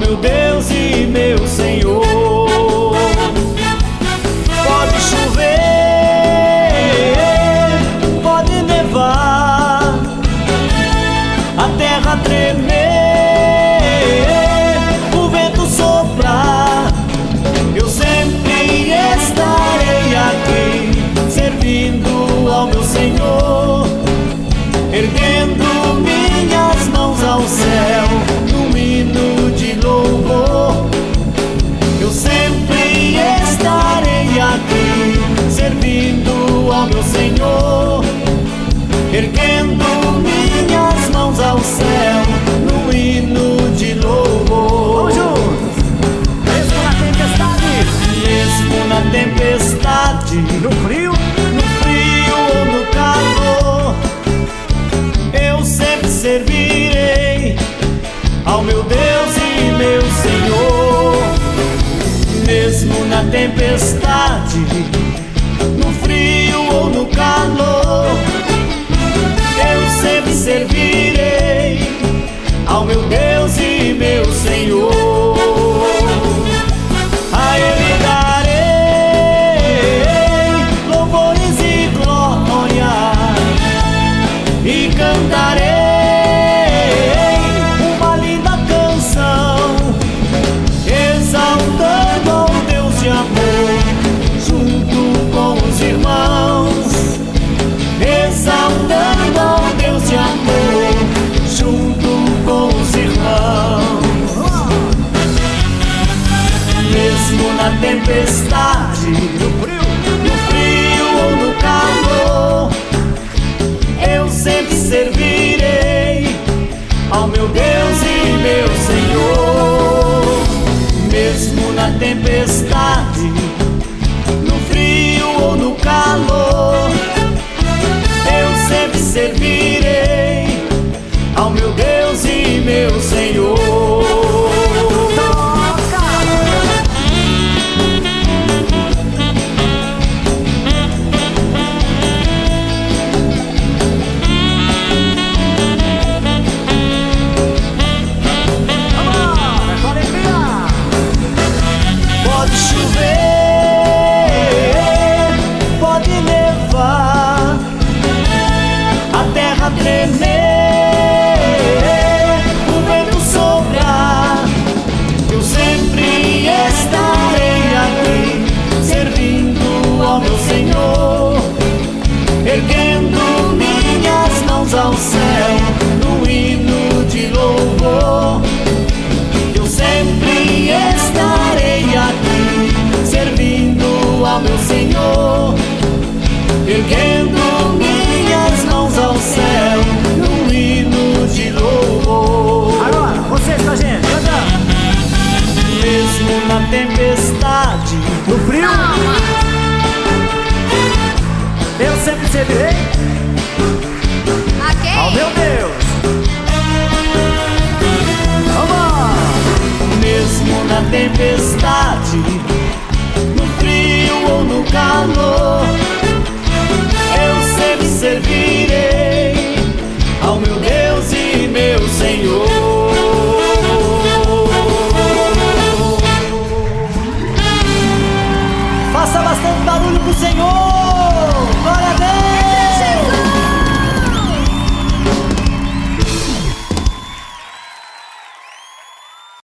meu Deus e meu Senhor. Pode chover, pode nevar, a terra tremer, o vento soprar, eu sempre estarei aqui, servindo ao meu Senhor, erguendo minhas mãos ao céu, num hino de louvor. Eu sempre estarei aqui, servindo ao meu Senhor, erguendo minhas mãos ao céu, num hino de louvor. Vamos juntos! Mesmo na tempestade, Mesmo na tempestade, no frio, ou no calor, eu sempre servirei ao meu Deus e meu Senhor. Mesmo na tempestade, no frio ou no calor, eu sempre servirei ao meu Deus e meu Senhor. A Ele darei louvores e glória, e cantarei uma linda canção, exaltando ao Deus de amor, junto com os irmãos, exaltando ao Deus de amor, junto com os irmãos. Mesmo na tempestade, no frio ou no calor, eu sempre servirei ao meu Deus e meu Senhor. Mesmo na tempestade, no frio ou no calor, eu sempre servirei ao meu Deus e meu Senhor. Pode chover, pode nevar, a terra tremer, o vento soprar, eu sempre estarei aqui, servindo ao meu Senhor, erguendo minhas mãos ao céu, num hino de louvor. Eu sempre estarei aqui, servindo ao meu Senhor, erguendo minhas mãos ao céu, num hino de louvor. agora, vocês com a gente, cantando. Mesmo na tempestade, No frio, eu sempre servirei ao meu Deus. Vamos! mesmo na tempestade, no frio ou no calor, eu sempre servirei ao meu Deus e meu Senhor. Faça bastante barulho pro Senhor.